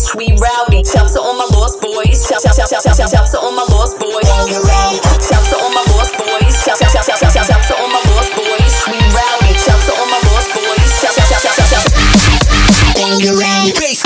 we rowdy. Shout to all my lost boys. Shout to all my lost boys. Shout to all my lost boys. Shout to all my lost boys. We rowdy. Shout to all my lost boys. Shout. Bass.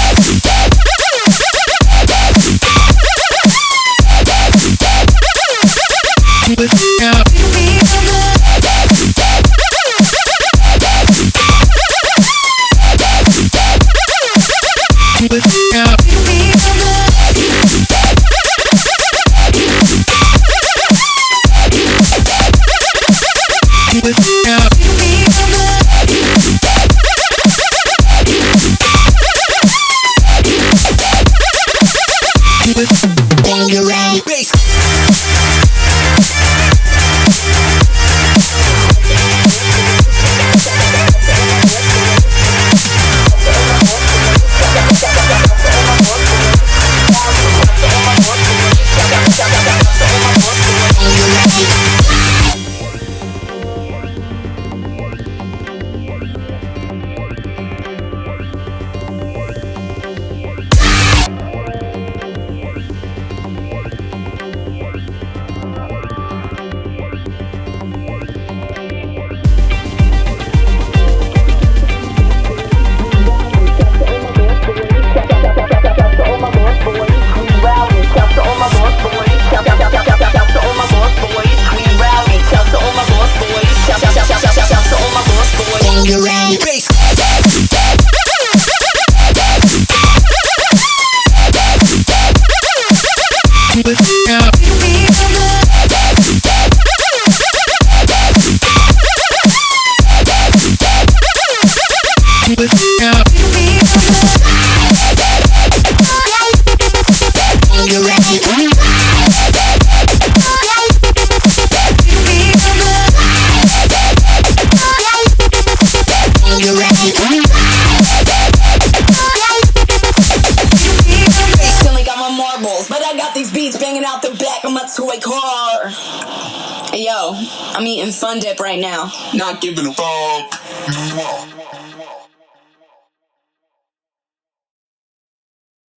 But I got these beats banging out the back of my toy car. Hey yo, I'm eating Fun Dip right now. Not giving a fuck.